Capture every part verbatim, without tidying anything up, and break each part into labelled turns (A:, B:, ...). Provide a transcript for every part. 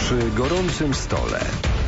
A: Przy gorącym stole.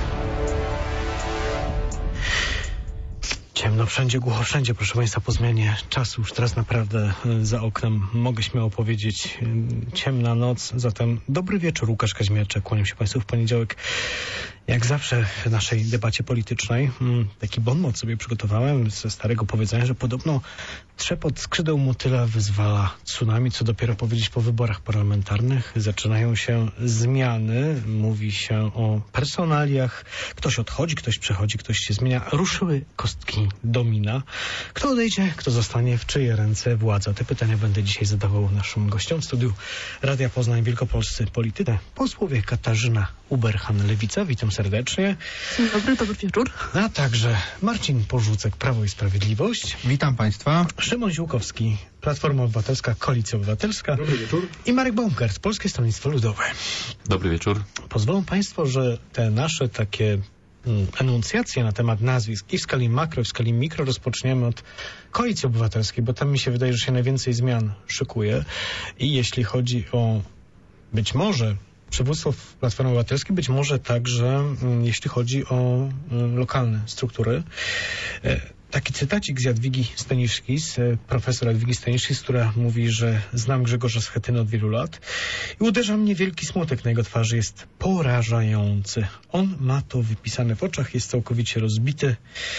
B: Ciemno wszędzie, głucho wszędzie, proszę Państwa, po zmianie czasu. Już teraz naprawdę za oknem mogę śmiało powiedzieć ciemna noc. Zatem dobry wieczór, Łukasz Kaźmierczak. Kłaniam się Państwu w poniedziałek. Jak zawsze w naszej debacie politycznej taki bon mot sobie przygotowałem ze starego powiedzenia, że podobno trzepot skrzydeł motyla wyzwala tsunami, co dopiero powiedzieć po wyborach parlamentarnych. Zaczynają się zmiany, mówi się o personaliach. Ktoś odchodzi, ktoś przechodzi, ktoś się zmienia. Ruszyły kostki domina. Kto odejdzie, kto zostanie, w czyje ręce władza? Te pytania będę dzisiaj zadawał naszym gościom w studiu Radia Poznań Wielkopolscy Politycy. Posłowie Katarzyna Uberhan-Lewica, witam serdecznie.
C: Dzień dobry, dobry wieczór.
B: A także Marcin Porzucek, Prawo i Sprawiedliwość.
D: Witam Państwa.
B: Szymon Ziółkowski, Platforma Obywatelska, Koalicja Obywatelska.
D: Dobry wieczór.
B: I Marek Baumgart, Polskie Stronnictwo Ludowe.
E: Dobry wieczór.
B: Pozwolą Państwo, że te nasze takie mm, enuncjacje na temat nazwisk i w skali makro, i w skali mikro rozpoczniemy od Koalicji Obywatelskiej, bo tam mi się wydaje, że się najwięcej zmian szykuje. I jeśli chodzi o być może przywództwo w Platformie Obywatelskiej, być może także mm, jeśli chodzi o mm, lokalne struktury. E, Taki cytacik z Jadwigi Staniszkis, profesor Jadwigi Staniszkis, która mówi, że znam Grzegorza Schetyny od wielu lat i uderza mnie wielki smutek na jego twarzy, jest porażający. On ma to wypisane w oczach, jest całkowicie rozbity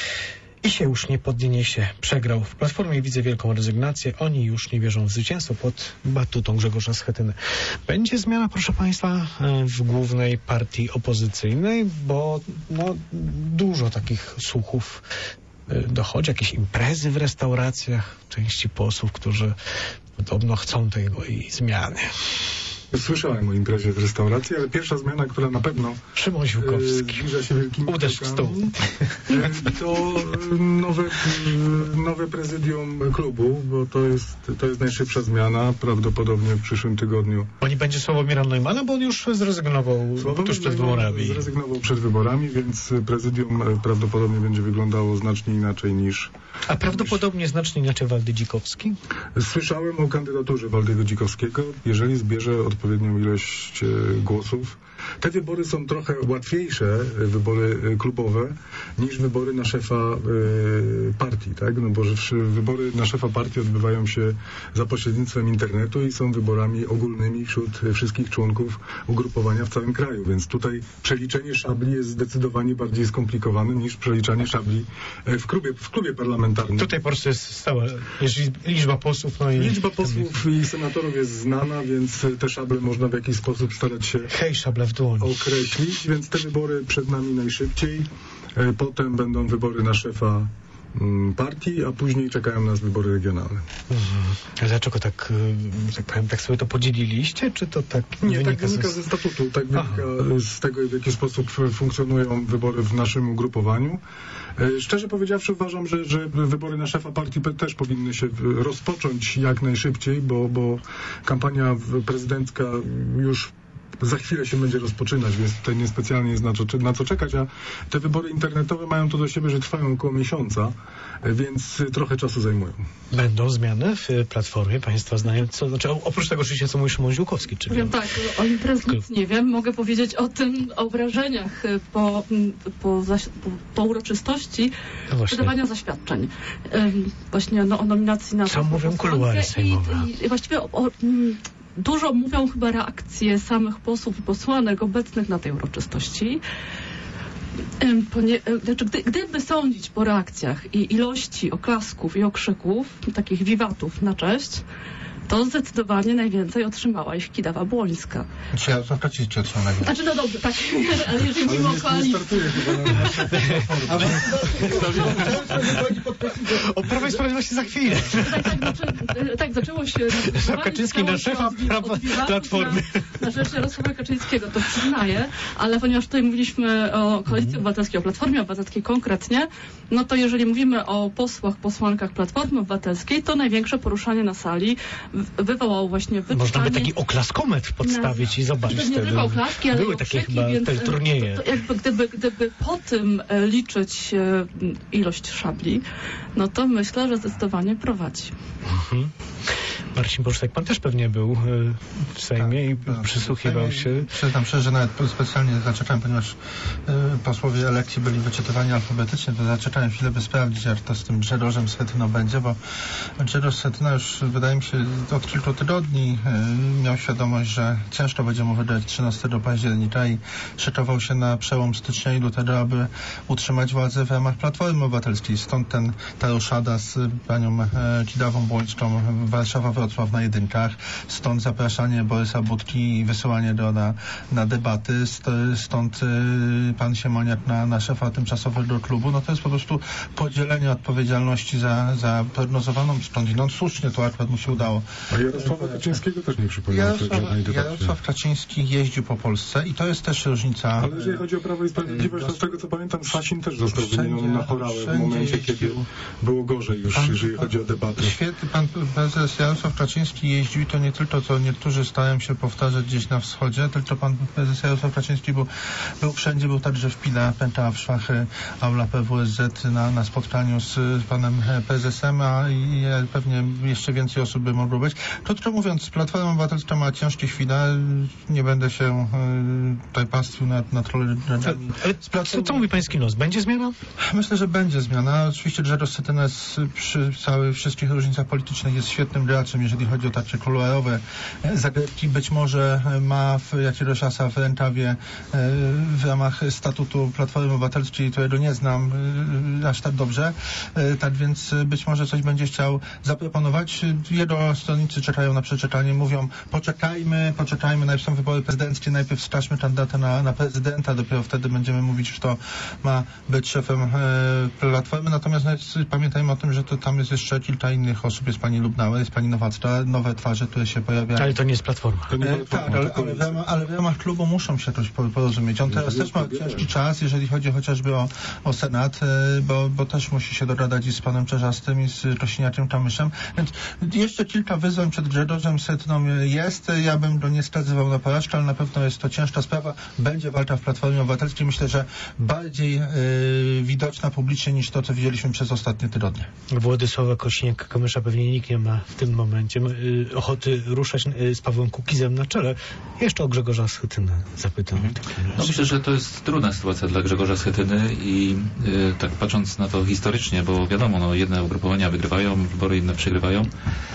B: i się już nie podniesie. Przegrał. W Platformie widzę wielką rezygnację. Oni już nie wierzą w zwycięstwo pod batutą Grzegorza Schetyny. Będzie zmiana, proszę Państwa, w głównej partii opozycyjnej, bo no, dużo takich słuchów dochodzi, jakieś imprezy w restauracjach, części posłów, którzy podobno chcą tego i zmiany.
D: Słyszałem o imprezie w restauracji, ale pierwsza zmiana, która na pewno
B: Szymon Ziółkowski.
D: zbliża się wielkimi
B: Uderz w stół.
D: To nowe, nowe prezydium klubu, bo to jest, to jest najszybsza zmiana, prawdopodobnie w przyszłym tygodniu.
B: Bo nie będzie Sławomira Neumanna, bo on już zrezygnował tuż przed wyborami.
D: Zrezygnował przed wyborami, więc prezydium prawdopodobnie będzie wyglądało znacznie inaczej niż...
B: A prawdopodobnie znacznie inaczej Waldy Dzikowski?
D: Słyszałem o kandydaturze Waldego Dzikowskiego, jeżeli zbierze odpowiednią ilość e, głosów. Te wybory są trochę łatwiejsze, wybory klubowe, niż wybory na szefa e, partii, tak? No bo że wybory na szefa partii odbywają się za pośrednictwem internetu i są wyborami ogólnymi wśród wszystkich członków ugrupowania w całym kraju, więc tutaj przeliczenie szabli jest zdecydowanie bardziej skomplikowane niż przeliczanie szabli w klubie, w klubie parlamentarnym.
B: Tutaj po prostu jest stała liczba posłów. No i
D: liczba posłów i senatorów jest znana, więc te szable można w jakiś sposób starać się
B: Hej, szable w dłoni.
D: określić, więc te wybory przed nami najszybciej. Potem będą wybory na szefa partii, a później czekają nas wybory regionalne.
B: Mhm. Dlaczego tak, tak powiem, tak sobie to podzieliliście, czy to tak
D: nie
B: wynika,
D: tak wynika ze statutu, tak wynika Aha. z tego, w jaki sposób funkcjonują wybory w naszym ugrupowaniu. Szczerze powiedziawszy uważam, że, że wybory na szefa partii też powinny się rozpocząć jak najszybciej, bo, bo kampania prezydencka już za chwilę się będzie rozpoczynać, więc tutaj niespecjalnie jest na co, na co czekać, a te wybory internetowe mają to do siebie, że trwają około miesiąca, więc trochę czasu zajmują.
B: Będą zmiany w Platformie, Państwa zdaniem, co znaczy oprócz tego oczywiście, co mówi Szymon Ziółkowski, czyli...
C: Powiem tak, o imprez nic nie wiem, mogę powiedzieć o tym, o wrażeniach po, po, zaś, po, po uroczystości no wydawania zaświadczeń. Właśnie no, o nominacji na...
B: Co mówią kuluary sejmowe?
C: I, i właściwie o, o, dużo mówią chyba reakcje samych posłów i posłanek obecnych na tej uroczystości. Ponie, znaczy, gdy, gdyby sądzić po reakcjach i ilości oklasków i okrzyków, takich wiwatów na cześć, to zdecydowanie najwięcej otrzymała ich Kidawa Błońska.
D: Czy ja to Kaczyński otrzymał?
C: Znaczy, no dobrze, tak, ale jeżeli mówimy o koalicji...
B: O Prawo i Sprawiedliwości za chwilę.
C: Tak, tak, znaczy, tak zaczęło się...
B: Kaczyński na szefa Platformy.
C: Na, na rzecz Jarosława Kaczyńskiego, to przyznaję, ale ponieważ tutaj mówiliśmy o Koalicji Obywatelskiej, o Platformie Obywatelskiej konkretnie, no to jeżeli mówimy o posłach, posłankach Platformy Obywatelskiej, to największe poruszanie na sali wywołał właśnie wyczytanie...
B: Można by taki oklaskometr podstawić i zobaczyć
C: wtedy. Nie tylko oklaski, ale
B: były takie
C: okrzyki,
B: chyba
C: więc
B: te turnieje.
C: To, to jakby gdyby, gdyby po tym liczyć ilość szabli, no to myślę, że zdecydowanie prowadzi.
B: Mhm. Marcin Bożtek, pan też pewnie był w Sejmie tak, i tak, przysłuchiwał Sejmie, się.
A: Przyznam szczerze, że nawet specjalnie zaczekałem, ponieważ y, posłowie elekcji byli wyczytywani alfabetycznie, to zaczekałem chwilę, by sprawdzić, jak to z tym Grzegorzem Schetyną będzie, bo Grzegorz Schetyna już, wydaje mi się, od kilku tygodni y, miał świadomość, że ciężko będzie mu wydać trzynastego października i szykował się na przełom stycznia i lutego, aby utrzymać władzę w ramach Platformy Obywatelskiej. Stąd ten, ta roszada z panią e, Kidawą Błońską Warszawa-Wrocław na jedynkach, stąd zapraszanie Borysa Budki i wysyłanie go na, na debaty, st, stąd y, pan Siemoniak na, na szefa tymczasowego klubu. No to jest po prostu podzielenie odpowiedzialności za, za prognozowaną skądinąd. Słusznie to akurat mu się udało.
D: A Jarosława Kaczyńskiego też nie przypominam.
A: Jarosław, Jarosław Kaczyński jeździł po Polsce i to jest też różnica.
D: Ale jeżeli chodzi o Prawo i Sprawiedliwość, to z tego co pamiętam, Sasin też został wymieniony na chorałę w momencie, kiedy było gorzej już, pan, jeżeli chodzi o debaty.
A: Świetny pan prezes Jarosław Kaczyński jeździł, to nie tylko, co niektórzy starają się powtarzać gdzieś na wschodzie, tylko pan prezes Jarosław Kaczyński był, był wszędzie, był także w Pile, pętała w szwachy aula P W S Z na, na spotkaniu z panem prezesem, a i pewnie jeszcze więcej osób by mogło być. Krótko mówiąc, Platforma Obywatelska ma ciężkie chwile, nie będę się y, tutaj pastwił nad, nad trolleriami.
B: Ale co, co mówi pański nos? Będzie zmiana?
A: Myślę, że będzie zmiana. Oczywiście Grzegorz Schetyna przy całych wszystkich różnicach politycznych jest świetnym graczem, jeżeli chodzi o takie kolorowe zagrywki. Być może ma w jakiegoś czasa w rękawie w ramach statutu Platformy Obywatelskiej, którego nie znam aż tak dobrze. Tak więc być może coś będzie chciał zaproponować. Jego stronnicy czekają na przeczekanie, mówią poczekajmy, poczekajmy, najpierw są wybory prezydenckie, najpierw wskażmy kandydata na, na prezydenta, dopiero wtedy będziemy mówić, kto ma być szefem e, Platformy. Natomiast nawet pamiętajmy o tym, że to tam jest jeszcze kilka innych osób. Jest pani Lubnauer, jest pani Nowacka, nowe twarze, które się pojawiają.
B: Ale to nie jest Platforma.
A: E, nie tak, ale, ale, w ramach, ale w ramach klubu muszą się jakoś porozumieć. On teraz też ma ciężki czas, jeżeli chodzi chociażby o, o Senat, e, bo, bo też musi się dogadać i z panem Czerzastym i z Kośniakiem Kamyszem. Więc jeszcze kilka wyzwań przed Grzegorzem Schetyną jest. Ja bym go nie skazywał na porażkę, ale na pewno jest to ciężka sprawa. Będzie walka w Platformie Obywatelskiej. Myślę, że bardziej y, widoczna publicznie niż to, co widzieliśmy przez ostatnie tygodnie.
B: Władysława Kośniak-Kamysza pewnie nikt nie ma w tym momencie y, ochoty ruszać y, z Pawłem Kukizem na czele. Jeszcze o Grzegorza Schetynę zapytam. Mhm.
E: No, myślę, że to jest trudna sytuacja dla Grzegorza Schetyny i y, tak patrząc na to historycznie, bo wiadomo, no, jedne ugrupowania wygrywają wybory, inne przegrywają.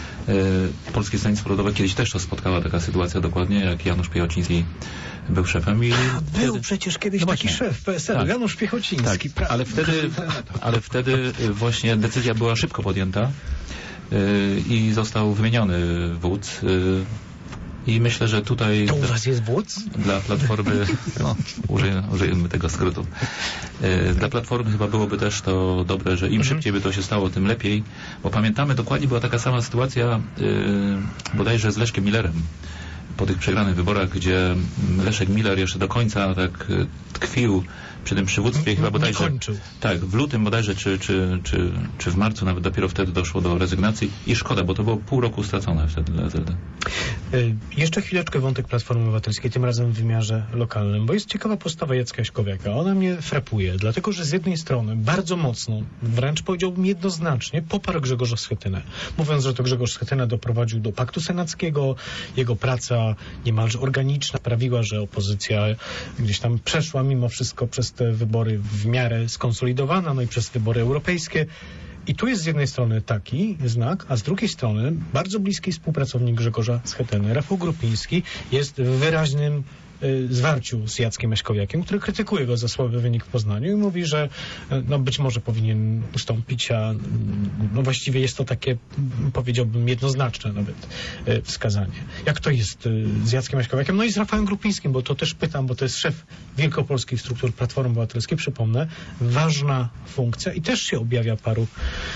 E: Polskie Stronnictwo Ludowe kiedyś też to spotkała taka sytuacja dokładnie, jak Janusz Piechociński był szefem. I
B: A, był wtedy... przecież kiedyś no taki szef P S L, tak. Janusz Piechociński.
E: Tak, ale wtedy, ale wtedy właśnie decyzja była szybko podjęta yy, i został wymieniony wódz. Yy, I myślę, że tutaj...
B: To u was jest wódz?
E: Dla Platformy, no, użyjemy, użyjemy tego skrótu. E, dla Platformy chyba byłoby też to dobre, że im mhm. szybciej by to się stało, tym lepiej. Bo pamiętamy, dokładnie była taka sama sytuacja e, bodajże z Leszkiem Millerem po tych przegranych wyborach, gdzie Leszek Miller jeszcze do końca tak tkwił przy tym przywództwie, chyba bodajże...
B: kończył.
E: Tak, w lutym bodajże, czy, czy, czy, czy w marcu nawet dopiero wtedy doszło do rezygnacji i szkoda, bo to było pół roku stracone wtedy dla S L D.
B: Y, jeszcze chwileczkę wątek Platformy Obywatelskiej, tym razem w wymiarze lokalnym, bo jest ciekawa postawa Jacka Jaśkowiaka. Ona mnie frapuje, dlatego że z jednej strony bardzo mocno, wręcz powiedziałbym jednoznacznie, poparł Grzegorza Schetynę, mówiąc, że to Grzegorz Schetyna doprowadził do paktu senackiego, jego praca niemalże organiczna sprawiła, że opozycja gdzieś tam przeszła mimo wszystko przez te wybory w miarę skonsolidowana, no i przez wybory europejskie. I tu jest z jednej strony taki znak, a z drugiej strony bardzo bliski współpracownik Grzegorza Schetyny, Rafał Grupiński, jest w wyraźnym y, zwarciu z Jackiem Jaśkowiakiem, który krytykuje go za słaby wynik w Poznaniu i mówi, że y, no być może powinien ustąpić, a y, no właściwie jest to takie, powiedziałbym, jednoznaczne nawet y, wskazanie. Jak to jest y, z Jackiem Jaśkowiakiem? No i z Rafałem Grupińskim, bo to też pytam, bo to jest szef wielkopolskich struktur Platformy Obywatelskiej, przypomnę, ważna funkcja i też się objawia paru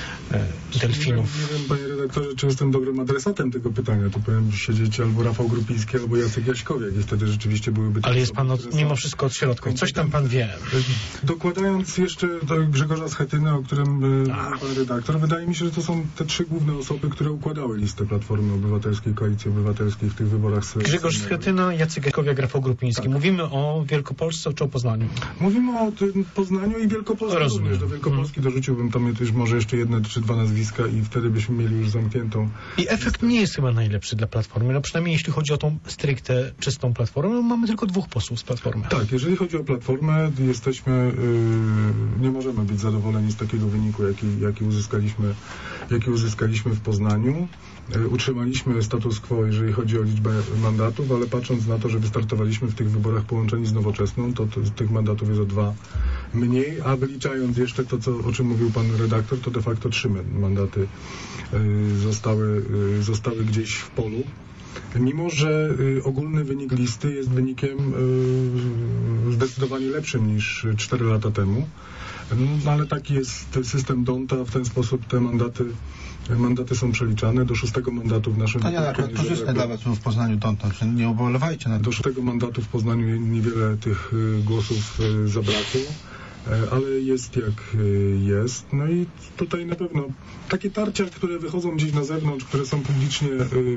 B: e, delfinów.
D: Nie wiem, panie redaktorze, czy jestem dobrym adresatem tego pytania. Tu powinien siedzieć albo Rafał Grupiński, albo Jacek Jaśkowiak. I wtedy rzeczywiście rzeczywiście byłyby...
B: Ale jest pan
D: osoby,
B: od, mimo wszystko od środka i coś tam pan wie.
D: Dokładając jeszcze do Grzegorza Schetyny, o którym mówił pan redaktor, wydaje mi się, że to są te trzy główne osoby, które układały listę Platformy Obywatelskiej, Koalicji Obywatelskiej w tych wyborach.
B: Grzegorz Schetyna, Jacek Jaśkowiak, Rafał Grupiński. Tak. Mówimy o Wielkopolsce czy o Poznaniu?
D: Mówimy o tym Poznaniu i Wielkopolsce. Rozumiem. Również. Do Wielkopolski hmm. dorzuciłbym tam już może jeszcze jedne czy dwa nazwiska i wtedy byśmy mieli już zamkniętą.
B: I efekt listę. Nie jest chyba najlepszy dla Platformy. No przynajmniej jeśli chodzi o tą stricte czystą Platformę, no mamy tylko dwóch posłów z Platformy.
D: Tak, jeżeli chodzi o Platformę, jesteśmy, yy, nie możemy być zadowoleni z takiego wyniku, jaki, jaki, uzyskaliśmy, jaki uzyskaliśmy w Poznaniu. Yy, utrzymaliśmy status quo, jeżeli chodzi o liczbę mandatów, ale patrząc na to, że wystartowaliśmy w tych wyborach połączeni z Nowoczesną, to, to tych mandatów jest o dwa mniej, a wyliczając jeszcze to, co, o czym mówił pan redaktor, to de facto trzy mandaty yy, zostały, yy, zostały gdzieś w polu. Mimo że y, ogólny wynik listy jest wynikiem y, zdecydowanie lepszym niż cztery lata temu, no, ale taki jest system Donta, w ten sposób te mandaty, mandaty są przeliczane. Do szóstego mandatu w naszym...
A: To nie, to korzystne dla was w Poznaniu Donta, nie ubolewajcie na to.
D: Do szóstego mandatu w Poznaniu niewiele tych y, głosów y, zabrakło. Ale jest jak jest. No i tutaj na pewno takie tarcia, które wychodzą gdzieś na zewnątrz, które są publicznie y,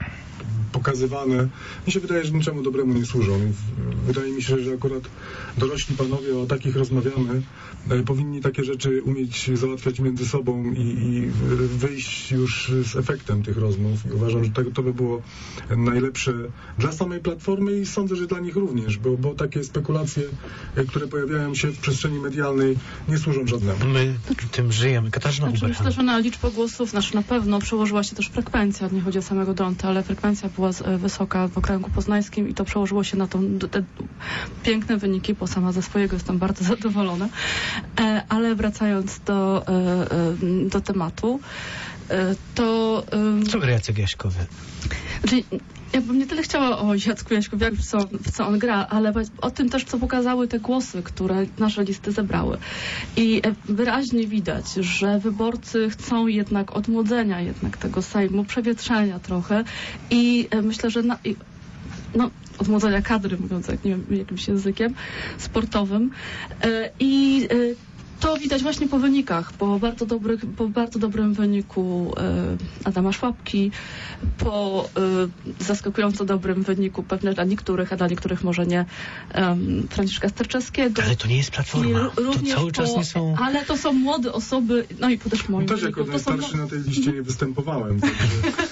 D: pokazywane, mi się wydaje, że niczemu dobremu nie służą. Wydaje mi się, że akurat dorośli panowie, o takich rozmawiamy, y, powinni takie rzeczy umieć załatwiać między sobą i, i wyjść już z efektem tych rozmów. I uważam, że to, to by było najlepsze dla samej Platformy i sądzę, że dla nich również, bo, bo takie spekulacje, y, które pojawiają się w przestrzeni medialnej, nie służą żadnemu.
B: My tym żyjemy. Katarzyna
C: znaczy, myślę, że na liczbę głosów, znaczy na pewno przełożyła się też frekwencja, nie chodzi o samego Donta, ale frekwencja była z, wysoka w okręgu poznańskim i to przełożyło się na tą, te piękne wyniki, bo sama ze swojego jestem bardzo zadowolona. E, ale wracając do, e, do tematu, e, to... E,
B: Co gra Jacek Jaśkowy?
C: Znaczy, ja bym nie tyle chciała o Jacku Jaśkowiaku, w co, w co on gra, ale o tym też, co pokazały te głosy, które nasze listy zebrały. I wyraźnie widać, że wyborcy chcą jednak odmłodzenia jednak tego Sejmu, przewietrzenia trochę i myślę, że na, i, no, odmłodzenia kadry, mówiąc jak, nie wiem, jakimś językiem sportowym. I to widać właśnie po wynikach, po bardzo, dobrych, po bardzo dobrym wyniku e, Adama Szłapki, po e, zaskakująco dobrym wyniku pewnie dla niektórych, a dla niektórych może nie, e, Franciszka Sterczewskiego.
B: Ale to nie jest Platforma, to cały czas nie są...
C: Ale to są młode osoby, no i też moim
D: no też jako najstarszy na tej liście nie występowałem. Także...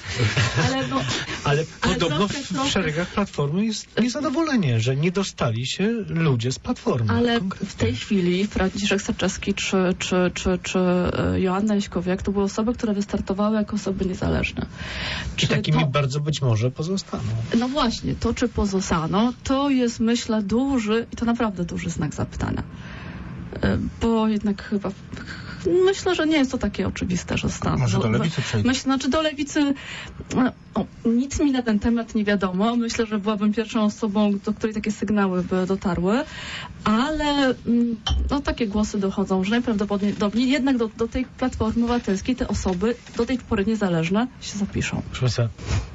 C: ale, no,
B: ale podobno ale w, w szeregach Platformy jest niezadowolenie, że nie dostali się ludzie z Platformy.
C: Ale konkretnie. W tej chwili Franciszek Sterczewski Czy, czy, czy, czy Joanna Jaśkowiak to były osoby, które wystartowały jako osoby niezależne.
B: Czy I takimi to, bardzo być może pozostaną.
C: No właśnie, to czy pozostaną, to jest myślę duży, i to naprawdę duży znak zapytania. Bo jednak chyba myślę, że nie jest to takie oczywiste, że staną.
A: Może do lewicy przejdzie.
C: Myślę, znaczy do lewicy o, nic mi na ten temat nie wiadomo. Myślę, że byłabym pierwszą osobą, do której takie sygnały by dotarły, ale no, takie głosy dochodzą, że najprawdopodobniej jednak do, do tej Platformy Obywatelskiej te osoby do tej pory niezależne się zapiszą.
B: Proszę Państwa,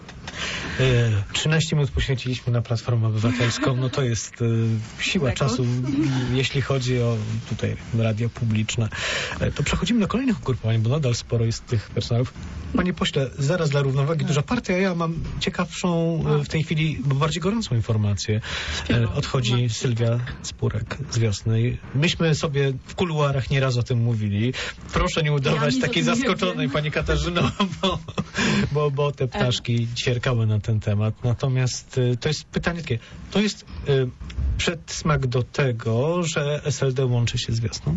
B: trzynaście minut poświęciliśmy na Platformę Obywatelską, no to jest y, siła Rekord. czasu, jeśli chodzi o tutaj radio publiczne. To przechodzimy do kolejnych ugrupowań, bo nadal sporo jest tych personelów. Panie pośle, zaraz dla równowagi duża partia. Ja mam ciekawszą w tej chwili, bo bardziej gorącą informację. Odchodzi Sylwia Spurek z Wiosny. Myśmy sobie w kuluarach nieraz o tym mówili. Proszę nie udawać ja takiej zaskoczonej, pani Katarzyno, bo, bo, bo te ptaszki ćwierkały na ten temat. Natomiast y, to jest pytanie takie, to jest y, przedsmak do tego, że S L D łączy się z Wiosną?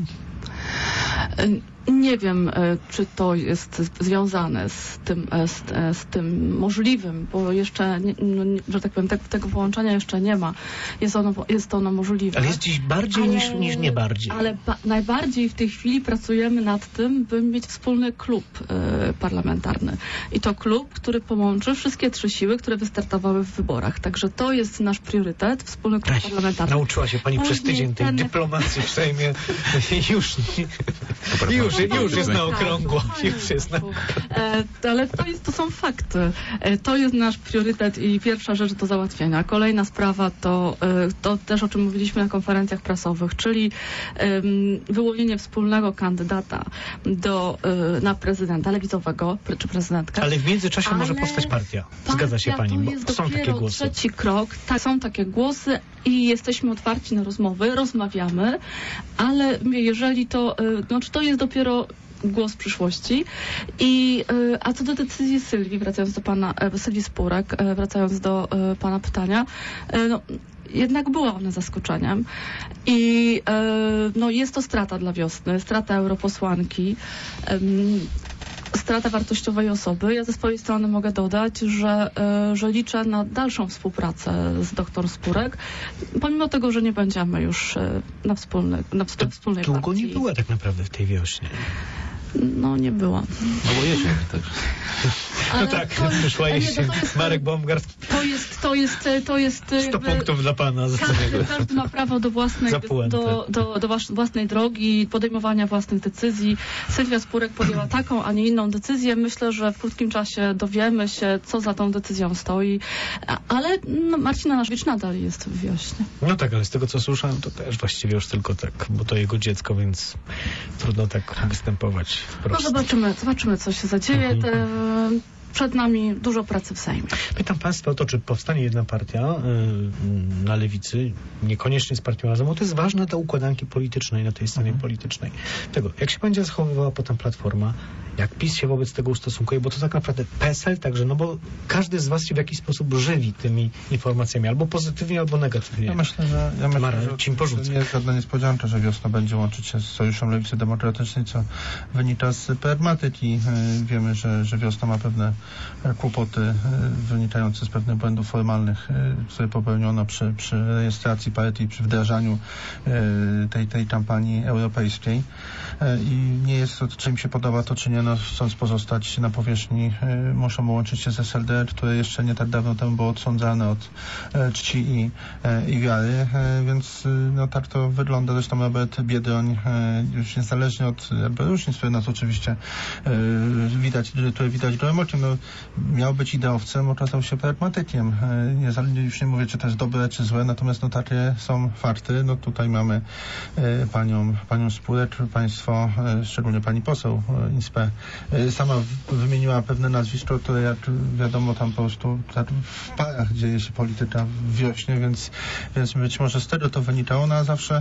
C: Nie wiem, czy to jest związane z tym, z, z tym możliwym, bo jeszcze, nie, no, że tak powiem, te, tego połączenia jeszcze nie ma. Jest ono, jest ono możliwe.
B: Ale jest dziś bardziej ale, niż, niż nie bardziej.
C: Ale ba, najbardziej w tej chwili pracujemy nad tym, by mieć wspólny klub y, parlamentarny. I to klub, który połączy wszystkie trzy siły, które wystartowały w wyborach. Także to jest nasz priorytet, wspólny klub
B: Ech,
C: parlamentarny.
B: Nauczyła się pani Później przez tydzień tej ten... dyplomacji w Sejmie. Już nie. Już, już jest na okrągło.
C: Tak,
B: Już jest na...
C: E, ale to, jest, to są fakty. E, to jest nasz priorytet i pierwsza rzecz do załatwienia. Kolejna sprawa to, e, to też o czym mówiliśmy na konferencjach prasowych, czyli e, wyłonienie wspólnego kandydata do, e, na prezydenta lewicowego, czy prezydentkę.
B: Ale w międzyczasie
C: Ale
B: może powstać partia. Zgadza się
C: partia
B: pani,
C: to jest
B: bo są takie głosy.
C: trzeci krok. Tak, są takie głosy i jesteśmy otwarci na rozmowy, rozmawiamy, ale jeżeli to, e, znaczy to jest dopiero głos przyszłości. I, y, a co do decyzji Sylwii, wracając do pana, e, Sylwii Spurek, e, wracając do e, pana pytania, e, no, jednak była ona zaskoczeniem i e, no, jest to strata dla Wiosny, strata europosłanki, e, strata wartościowej osoby. Ja ze swojej strony mogę dodać, że, e, że liczę na dalszą współpracę z doktor Spurek, pomimo tego, że nie będziemy już e, na, wspólny, na wspólnej wspólnej
B: Długo
C: partii.
B: nie była tak naprawdę w tej Wiośnie.
C: No nie była.
E: No bo jesień, tak.
C: Ale
B: No tak,
C: to jest-
B: przyszła
C: nie, no
B: jesień.
C: to jest-
B: Marek Baumgart,
C: To jest, to jest, to jest
B: sto
C: jakby-
B: punktów dla pana. Za
C: Każdy, każdy ma prawo do własnej,
B: Za puentę.
C: do, do, do was- własnej drogi, podejmowania własnych decyzji. Sylwia Spurek podjęła taką, a nie inną decyzję. Myślę, że w krótkim czasie dowiemy się, co za tą decyzją stoi. A- Ale no, Marcin Anaszewicz nadal jest w Wiośnie.
B: No tak, ale z tego co słyszałem, to też właściwie już tylko tak, bo to jego dziecko, więc trudno tak występować
C: No
B: wprost.
C: zobaczymy, zobaczymy, co się zadzieje.
B: Mhm.
C: Te, przed nami dużo pracy w Sejmie.
B: Pytam państwa o to, czy powstanie jedna partia y, na lewicy, niekoniecznie z partią Razem, bo to jest ważne dla układanki politycznej na tej scenie
A: Mhm.
B: politycznej. Tego, jak się będzie zachowywała potem Platforma, jak PiS się wobec tego ustosunkuje, bo to tak naprawdę P S L także, no bo każdy z was się w jakiś sposób żywi tymi informacjami, albo pozytywnie, albo negatywnie.
A: Ja myślę, że, ja myślę,
B: Tamara,
A: że
B: cim porzucę.
A: to nie jest żadna niespodzianka, że Wiosna będzie łączyć się z Sojuszem Lewicy Demokratycznej, co wynika z pragmatyki. E, Wiemy, że, że Wiosna ma pewne e, kłopoty e, wynikające z pewnych błędów formalnych, e, które popełniono przy, przy rejestracji partii, przy wdrażaniu e, tej, tej kampanii europejskiej. E, I nie jest to, czy im się podoba to, czy nie, no, chcąc pozostać na powierzchni, e, muszą łączyć się z S L D, które jeszcze nie tak dawno temu było odsądzane od e, czci i, e, i wiary, e, więc e, no tak to wygląda. Zresztą Robert Biedroń, e, już niezależnie od jakby różnic, które nas oczywiście e, widać, które widać gołym okiem, no, miał być ideowcem, okazał się pragmatykiem. E, niezależnie, już nie mówię, czy to jest dobre, czy złe, natomiast no takie są fakty. No tutaj mamy e, panią, panią Spurek, państwo, e, szczególnie pani poseł e, Inspe, e, sama w, wymieniła pewne nazwisko, które jak wiadomo tam po prostu tak w parach dzieje się polityka w Wiośnie, więc, więc być może z tego to wynikało, no a zawsze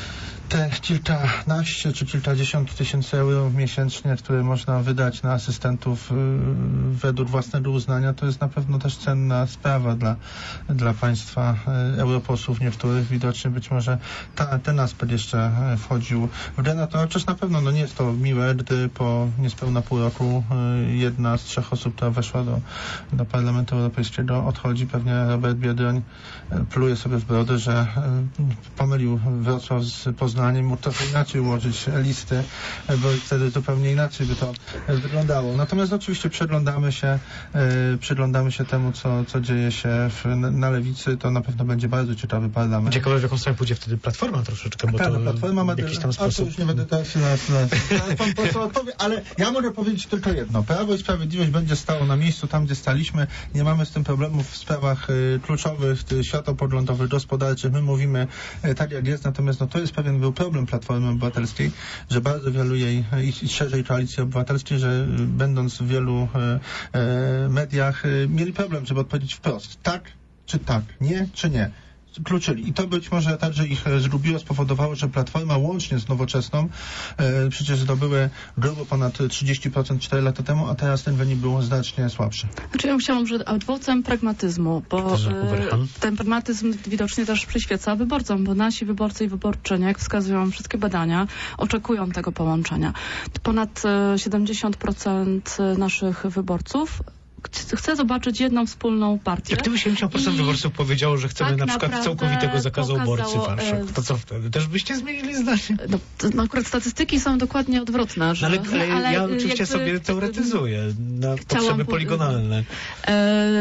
A: te kilkanaście czy kilkadziesiąt tysięcy euro miesięcznie, które można wydać na asystentów yy, według własnego uznania, to jest na pewno też cenna sprawa dla, dla państwa yy, europosłów niektórych. Widocznie być może ta, ten aspekt jeszcze yy, wchodził w grę. No to chociaż na pewno no nie jest to miłe, gdy po niespełna pół roku yy, jedna z trzech osób, która weszła do, do Parlamentu Europejskiego, odchodzi. Pewnie Robert Biedroń yy, pluje sobie w brodę, że yy, pomylił Wrocław z Poznaniem, mógł trochę inaczej ułożyć listy, bo wtedy zupełnie inaczej by to wyglądało. Natomiast oczywiście przyglądamy się, yy, przyglądamy się temu, co, co dzieje się w, na lewicy. To na pewno będzie bardzo ciekawy parlament.
B: Ciekawe, w jaką stronę pójdzie wtedy Platforma troszeczkę, bo
A: Tak,
B: to
A: no, Platforma ma
B: w jakiś tam
A: a,
B: sposób...
A: to już nie będę teraz na, na, na pan poseł odpowie, ale ja mogę powiedzieć tylko jedno. Prawo i Sprawiedliwość będzie stało na miejscu tam, gdzie staliśmy. Nie mamy z tym problemów w sprawach y, kluczowych, y, światopoglądowych, gospodarczych. My mówimy y, tak, jak jest, natomiast no, to jest pewien był problem Platformy Obywatelskiej, że bardzo wielu jej i, i szerzej Koalicji Obywatelskiej, że y, będąc w wielu y, y, mediach y, mieli problem, żeby odpowiedzieć wprost. Tak czy tak? Nie czy nie? Kluczyli. I to być może także ich e, zgubiło, spowodowało, że Platforma łącznie z Nowoczesną e, przecież zdobyły grubo ponad trzydzieści procent cztery lata temu, a teraz ten wynik był znacznie słabszy.
C: Znaczy ja myślałam, że adwocem pragmatyzmu, bo e, ten pragmatyzm widocznie też przyświeca wyborcom, bo nasi wyborcy i wyborczynie, jak wskazują wszystkie badania, oczekują tego połączenia. Ponad e, siedemdziesiąt procent naszych wyborców chce zobaczyć jedną wspólną partię.
B: Jak gdyby siedemdziesiąt procent
C: I
B: wyborców powiedziało, że chcemy
C: tak
B: na przykład
C: naprawdę
B: całkowitego zakazu aborcji w
C: pokazało,
B: Warszawie, to co wtedy? Też byście zmienili zdanie?
C: No, to, no akurat statystyki są dokładnie odwrotne. Że,
B: No ale, ale,
C: ale
B: ja oczywiście
C: jakby,
B: sobie teoretyzuję na potrzeby
C: chciałam,
B: poligonalne.
C: E,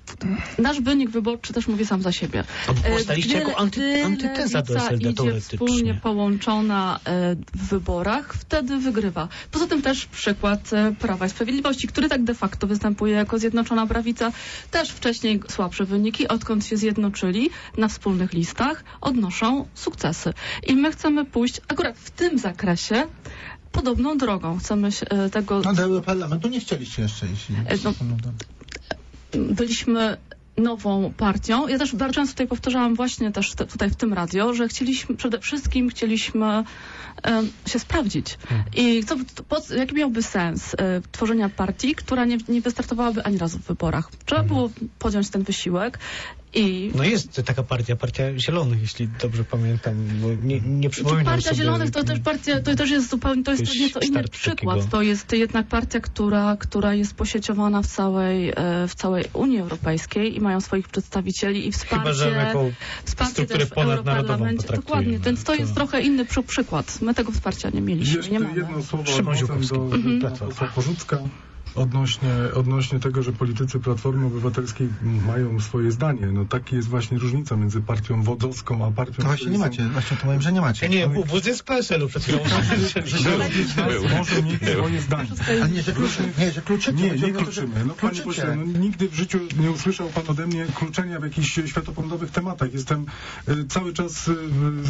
C: nasz wynik wyborczy też mówi sam za siebie.
B: Staliście jako anty, antyteza do S L D teoretycznie.
C: Wspólnie połączona w wyborach, wtedy wygrywa. Poza tym też przykład Prawa i Sprawiedliwości, który tak de facto występuje jako Zjednoczona Prawica, też wcześniej słabsze wyniki, odkąd się zjednoczyli na wspólnych listach, odnoszą sukcesy. I my chcemy pójść akurat w tym zakresie podobną drogą. Chcemy tego...
A: No do Europarlamentu nie chcieliście jeszcze iść.
C: No, byliśmy nową partią. Ja też bardzo często tutaj powtarzałam właśnie też te, tutaj w tym radio, że chcieliśmy, przede wszystkim chcieliśmy um, się sprawdzić. Hmm. I co, po, jaki miałby sens um, tworzenia partii, która nie, nie wystartowałaby ani razu w wyborach? Trzeba hmm. było podjąć ten wysiłek. I...
B: No jest taka partia, Partia Zielonych, jeśli dobrze pamiętam, bo nie, nie przypominam
C: Partia
B: sobie...
C: Zielonych to też partia, to też jest zupełnie, to jest to nieco inny przykład. Takiego. To jest jednak partia, która, która jest posieciowana w całej, w całej Unii Europejskiej i mają swoich przedstawicieli i wsparcie,
B: Chyba, że jako
C: wsparcie też w Europarlamencie. Dokładnie, więc to, to jest trochę inny przy, przykład. My tego wsparcia nie mieliśmy.
D: Jeszcze
C: nie mamy.
D: jedno słowo do mhm. posła Porzucka. Odnośnie, odnośnie tego, że politycy Platformy Obywatelskiej mają swoje zdanie. No taki jest właśnie różnica między partią wodzowską, a partią...
A: To właśnie nie są... macie, właśnie to powiem, że nie macie.
B: Nie, nie, wódz jest z P S L u przed chwilą.
D: Może mieć swoje zdanie.
A: Ale nie, że kluczymy. Nie, że kluczycie.
D: Nie, nie kluczymy. No panie pośle, no, nigdy w życiu nie usłyszał pan ode mnie kluczenia w jakichś światopoglądowych tematach. Jestem y, cały czas y,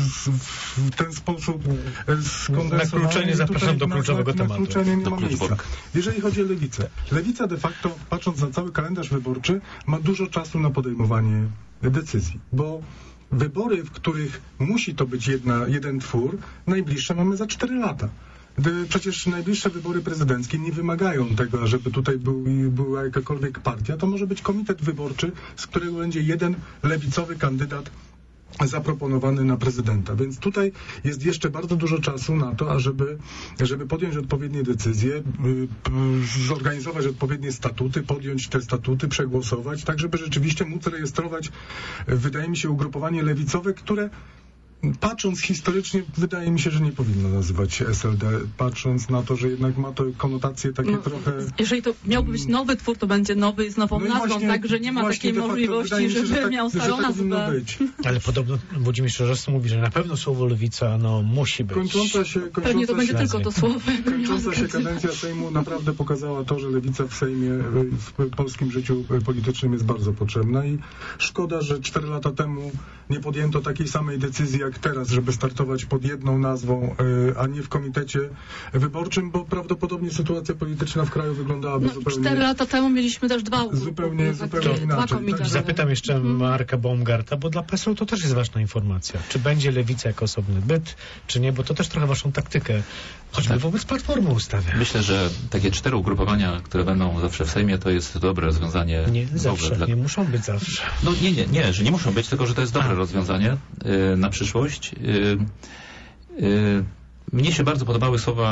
D: w ten sposób y, skondensowany.
B: Na kluczenie zapraszam do kluczowego
D: na,
B: tematu.
D: Na kluczenie nie ma miejsca. Jeżeli chodzi o lewicę, Lewica de facto, patrząc na cały kalendarz wyborczy, ma dużo czasu na podejmowanie decyzji, bo wybory, w których musi to być jedna, jeden twór, najbliższe mamy za cztery lata. Przecież najbliższe wybory prezydenckie nie wymagają tego, żeby tutaj był, była jakakolwiek partia. To może być komitet wyborczy, z którego będzie jeden lewicowy kandydat zaproponowany na prezydenta. Więc tutaj jest jeszcze bardzo dużo czasu na to, ażeby żeby podjąć odpowiednie decyzje, zorganizować odpowiednie statuty, podjąć te statuty, przegłosować, tak żeby rzeczywiście móc rejestrować, wydaje mi się, ugrupowanie lewicowe, które patrząc historycznie, wydaje mi się, że nie powinno nazywać się S L D, patrząc na to, że jednak ma to konotacje takie no, trochę...
C: Jeżeli to miałby być nowy twór, to będzie nowy z nową no nazwą, właśnie, tak, że nie ma takiej możliwości, żeby się, że miał tak, starą że nazwę.
D: Być.
B: Ale podobno Włodzimierz Czarzasty mówi, że na pewno słowo lewica no, musi być.
D: Kończąca się, kończąca
C: Pewnie to będzie
D: się,
C: tylko to słowo.
D: Kończąca się kadencja Sejmu naprawdę pokazała to, że lewica w Sejmie, w polskim życiu politycznym jest bardzo potrzebna i szkoda, że cztery lata temu nie podjęto takiej samej decyzji jak teraz, żeby startować pod jedną nazwą, a nie w komitecie wyborczym, bo prawdopodobnie sytuacja polityczna w kraju wyglądałaby
C: no,
D: zupełnie...
C: Cztery lata temu mieliśmy też dwa
D: Zupełnie, zupełnie inaczej.
C: Tak,
B: zapytam jeszcze mhm. Marka Baumgarta, bo dla P S L to też jest ważna informacja. Czy będzie lewica jako osobny byt, czy nie, bo to też trochę waszą taktykę choćby tak. wobec Platformy ustawia.
E: Myślę, że takie cztery ugrupowania, które będą zawsze w Sejmie, to jest dobre rozwiązanie.
B: Nie zawsze, dla... nie muszą być zawsze.
E: No nie, nie, nie, że nie muszą być, tylko że to jest dobre A. rozwiązanie yy, na przyszłość. Yy, yy, mnie się bardzo podobały słowa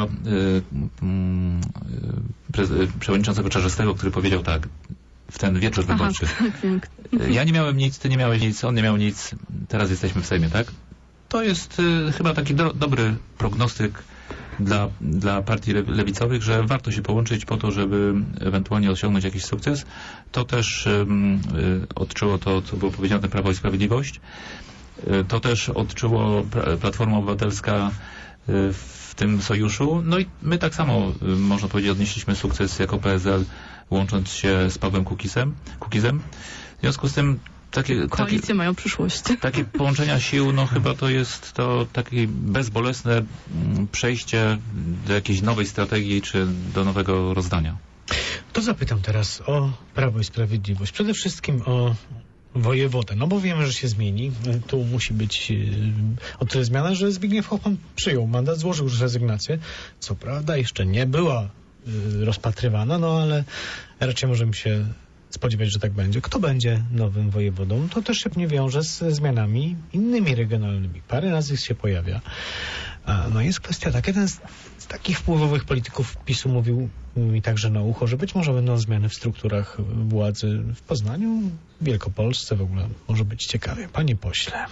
E: yy, yy, przewodniczącego Czarzastego, który powiedział tak, w ten wieczór Aha, wyborczy. Yy, ja nie miałem nic, ty nie miałeś nic, on nie miał nic, teraz jesteśmy w Sejmie, tak? To jest yy, chyba taki do, dobry prognostyk Dla, dla partii lewicowych, że warto się połączyć po to, żeby ewentualnie osiągnąć jakiś sukces. To też um, y, odczuło to, co było powiedziane, Prawo i Sprawiedliwość. Y, to też odczuło pra, Platforma Obywatelska y, w tym sojuszu. No i my tak samo, y, można powiedzieć, odnieśliśmy sukces jako P S L, łącząc się z Pawłem Kukizem. Kukizem. W związku z tym Takie,
C: Koalicje
E: takie,
C: mają przyszłość.
E: Takie połączenia sił, no chyba to jest to takie bezbolesne przejście do jakiejś nowej strategii, czy do nowego rozdania.
B: To zapytam teraz o Prawo i Sprawiedliwość. Przede wszystkim o wojewodę, no bo wiemy, że się zmieni. Tu musi być o tyle zmiana, że Zbigniew Hoffman przyjął mandat, złożył już rezygnację. Co prawda jeszcze nie była rozpatrywana, no ale raczej możemy się spodziewać, że tak będzie. Kto będzie nowym wojewodą? To też się nie wiąże z zmianami innymi regionalnymi. Parę nazwisk się pojawia. A no jest kwestia taka, jeden z, z takich wpływowych polityków PiSu mówił mi także na ucho, że być może będą zmiany w strukturach władzy w Poznaniu, w Wielkopolsce, w ogóle może być ciekawie. Panie pośle.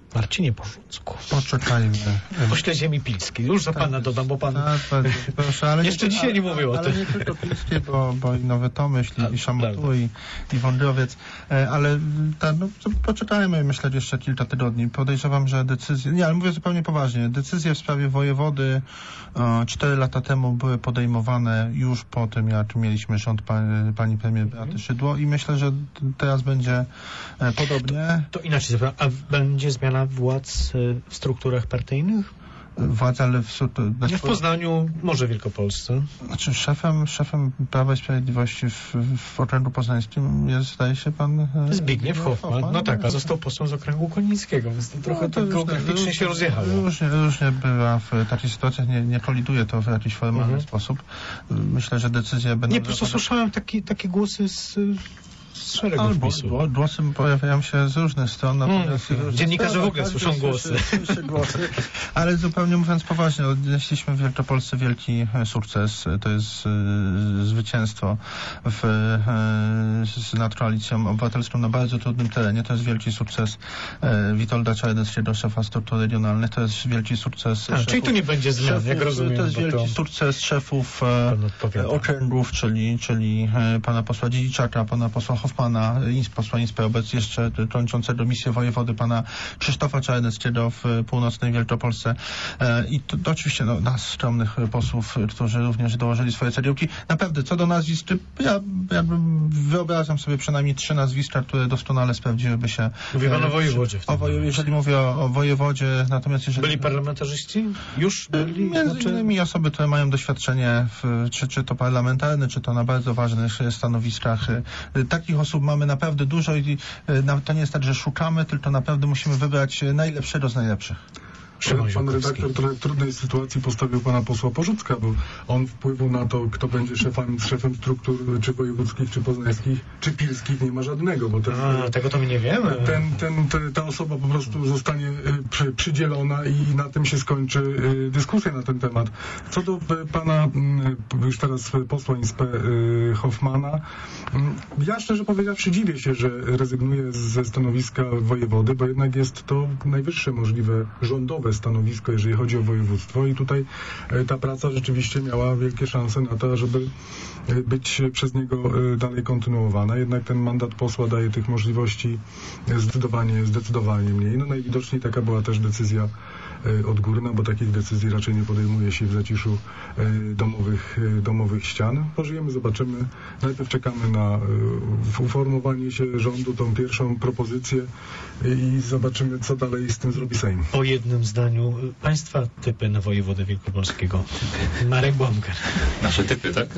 B: Marcinie Porzucku.
A: Poczekajmy.
B: Pośle ziemi Pilskiej. Już za pana dodam, bo pan
A: Tak, bardzo proszę, ale
B: jeszcze
A: nie,
B: dzisiaj nie mówił o
A: ale
B: tym.
A: nie tylko Pilskiej, bo, bo i Nowy Tomyśl, i,
B: A,
A: i Szamotu,
B: prawda.
A: i, i Wądrowiec. E, ale ta, no, to poczekajmy, myślę, jeszcze kilka tygodni. Podejrzewam, że decyzje, nie, ale mówię zupełnie poważnie, decyzje w sprawie wojewody e, cztery lata temu były podejmowane już po tym, jak mieliśmy rząd pani, pani premier Beaty Szydło i myślę, że teraz będzie e, podobnie.
B: To inaczej zapytam, a będzie zmiana władz y, w strukturach partyjnych?
A: Władza, ale w,
B: Nie w Poznaniu, może w Wielkopolsce.
A: Znaczy szefem, szefem Prawa i Sprawiedliwości w, w okręgu poznańskim jest, zdaje się, pan... e,
B: Zbigniew Hoffman. No tak, a został posłem z okręgu konińskiego, więc to trochę
A: No, to
B: tak
A: różnie-
B: geograficznie się rozjechało.
A: Różnie, różnie bywa w takich sytuacjach, nie, nie koliduje to w jakiś formalny
B: Mhm.
A: sposób. Myślę, że decyzje będą...
B: Nie, po prostu słyszałem taki, takie głosy z, z szeregu
A: Albo
B: wpisów.
A: gło- głosy pojawiają się z różnych stron. natomiast-
B: Mm, dziennikarze w ogóle
A: każdy
B: słyszą głosy.
A: słyszy- słyszy głosy. Ale zupełnie mówiąc poważnie, odnieśliśmy w Wielkopolsce wielki e, sukces. To jest e, zwycięstwo w, e, z, nad Koalicją Obywatelską na bardzo trudnym terenie. To jest wielki sukces e, Witolda Czarneckiego, szefa struktur regionalnych. To jest wielki sukces
B: A,
A: szefów,
B: czyli tu nie będzie zmian,
A: szefów,
B: jak rozumiem.
A: To jest
B: bo
A: wielki sukces szefów e,
B: pan odpowiada.
A: okręgów, czyli, czyli e, pana posła Dziedziczaka, pana posła Hoffmana, ins- posła Inspy, obecnie jeszcze kończącego misję wojewody, pana Krzysztofa Czarneckiego w e, północnej Wielkopolsce. E, I to, to oczywiście no, nas, skromnych posłów, e, którzy również dołożyli swoje cegiełki. Naprawdę, co do nazwisk, czy ja jakby wyobrażam sobie przynajmniej trzy nazwiska, które doskonale sprawdziłyby się.
B: Mówi pan
A: e,
B: o wojewodzie w tym
A: o woje,
B: momencie.
A: Jeżeli mówię o, o wojewodzie, natomiast jeżeli...
B: Byli parlamentarzyści? Już byli?
A: Między
B: Znaczy-
A: innymi osoby, które mają doświadczenie, w, czy, czy to parlamentarne, czy to na bardzo ważnych e, stanowiskach. E, Takich osób mamy naprawdę dużo i e, na- to nie jest tak, że szukamy, tylko naprawdę musimy wybrać e, najlepszego z najlepszych.
B: Szymon
D: Pan
B: Ziółkowski.
D: redaktor trochę w trudnej sytuacji postawił pana posła Porzucka, bo on wpływu na to, kto będzie szefem, szefem struktur czy wojewódzkich, czy poznańskich, czy pilskich nie ma żadnego, bo ten,
B: A, tego to my nie wiemy.
D: ten, ten, te, ta osoba po prostu zostanie y, przy, przydzielona i na tym się skończy y, dyskusja na ten temat. Co do y, pana y, już teraz posła Inspe y, Hoffmana, y, ja szczerze powiedziawszy dziwię się, że rezygnuje ze stanowiska wojewody, bo jednak jest to najwyższe możliwe rządowe stanowisko, jeżeli chodzi o województwo i tutaj e, ta praca rzeczywiście miała wielkie szanse na to, żeby e, być przez niego e, dalej kontynuowana. Jednak ten mandat posła daje tych możliwości e, zdecydowanie, zdecydowanie mniej. No najwidoczniej taka była też decyzja e, odgórna, bo takich decyzji raczej nie podejmuje się w zaciszu e, domowych, e, domowych ścian. Pożyjemy, zobaczymy. Najpierw czekamy na e, uformowanie się rządu, tą pierwszą propozycję e, i zobaczymy, co dalej z tym zrobi Sejm.
B: Po jednym zdaniu państwa typy na wojewodę wielkopolskiego. Marek Błomker.
E: Nasze typy, tak?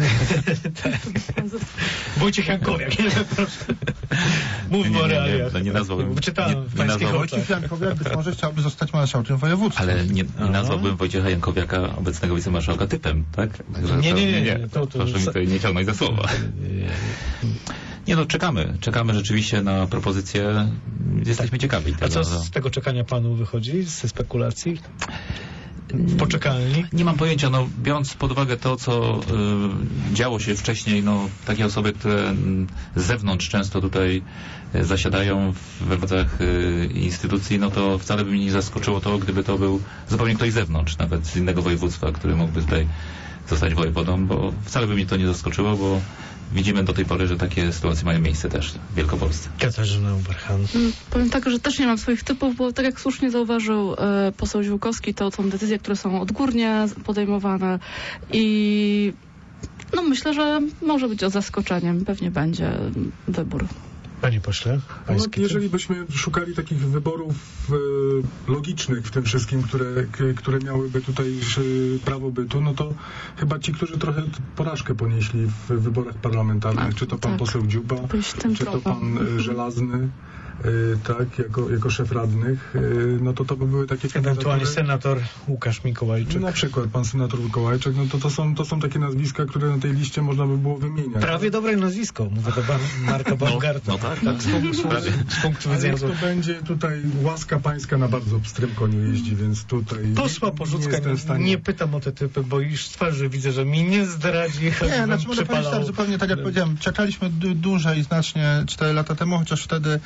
B: Wojciech Jankowiak. Proszę. Mówmy o realiach.
E: no nie nazwałbym,
B: Wyczytałem
E: nie,
B: w
E: nie
B: pańskich
E: nazwałbym,
B: oczach.
A: Wojciech Jankowiak być może chciałby zostać marszałkiem województwa.
E: ale nie, nie
B: Aha.
E: nazwałbym Wojciecha Jankowiaka, obecnego wicemarszałka, typem, tak? Także
B: Nie,
E: to-
B: nie, nie, nie. To- to-
E: Proszę mi tutaj nie ciągnąć za słowa. Nie no, czekamy. Czekamy rzeczywiście na propozycję. Jesteśmy ciekawi
B: A
E: tego.
B: co z tego czekania panu wychodzi, ze spekulacji? Poczekalni?
E: Nie mam pojęcia, no biorąc pod uwagę to, co y, działo się wcześniej, no takie osoby, które mm, z zewnątrz często tutaj y, zasiadają we władzach y, instytucji, no to wcale by mnie nie zaskoczyło to, gdyby to był zupełnie ktoś z zewnątrz, nawet z innego województwa, który mógłby tutaj zostać wojewodą, bo wcale by mnie to nie zaskoczyło, bo widzimy do tej pory, że takie sytuacje mają miejsce też w Wielkopolsce.
B: Katarzyna Uberhan.
C: Mm, Powiem tak, że też nie mam swoich typów, bo tak jak słusznie zauważył e, poseł Ziółkowski, to są decyzje, które są odgórnie podejmowane i no myślę, że może być o zaskoczeniem. Pewnie będzie wybór.
B: Panie pośle,
D: No,
B: pański
D: jeżeli byśmy szukali takich wyborów e, logicznych w tym wszystkim, które, k, które miałyby tutaj e, prawo bytu, no to chyba ci, którzy trochę porażkę ponieśli w wyborach parlamentarnych,
C: A,
D: czy to pan
C: tak.
D: poseł Dziuba,
C: Pójść tym
D: czy to
C: tropem.
D: pan e, Żelazny, e, tak, jako, jako szef radnych, e, no to to by były takie
B: ewentualnie
D: kandydatury.
B: senator Łukasz Mikołajczyk.
D: Na przykład pan senator Mikołajczyk, no to to są, to są takie nazwiska, które na tej liście można by było wymieniać.
B: Prawie dobre nazwisko, mówię do Bar- Marka Baumgarta.
E: no tak, tak.
B: Z, punktu- z,
E: Prawie.
B: z punktu
D: Ale
B: widzenia...
D: to będzie tutaj łaska pańska na bardzo pstrym koniu jeździ, więc tutaj
B: Posła
D: nie
B: Porzucka
D: jestem w
B: nie,
D: stanie.
B: nie pytam o te typy, bo już z twarzy widzę, że mi nie zdradzi.
A: Nie,
B: wam
A: znaczy mogę powiedzieć
B: przypalał.
A: tak zupełnie tak jak powiedziałem, czekaliśmy d- dłużej znacznie cztery lata temu, chociaż wtedy z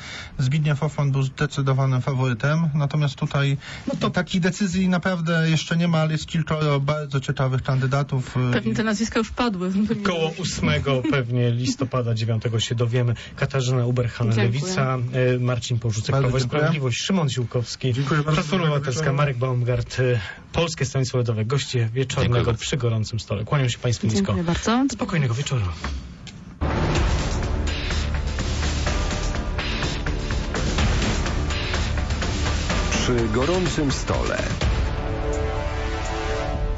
A: Zbigniew Hoffman był zdecydowanym faworytem, natomiast tutaj no to takich decyzji naprawdę jeszcze nie ma, ale jest kilka bardzo ciekawych kandydatów.
C: Pewnie te nazwiska już padły.
B: Koło ósmego pewnie listopada, dziewiątego się dowiemy. Katarzyna Uberhan, Lewica, Marcin Porzucek, Prawo i Sprawiedliwość, Szymon Ziółkowski, Platforma Obywatelska, Marek Baumgart, Polskie Stronnictwo Ludowe. Goście wieczornego Dziękuję. Przy gorącym stole. Kłaniam się Państwu nisko.
C: Dziękuję bardzo.
B: Spokojnego wieczoru.
F: Przy gorącym stole.